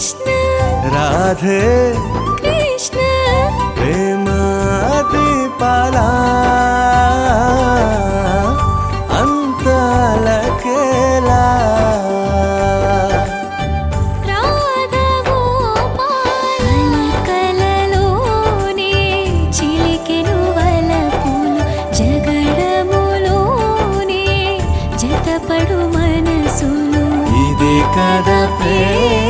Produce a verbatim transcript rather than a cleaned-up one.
కృష్ణ రాధే కృష్ణ ప్రేమ దీపాలా అంతలకేలా రాధా గోపాల కలలోనే చిలికెను వలపులు జగడములోనే జతపడు మనసులు ఇది కదా ప్రేమ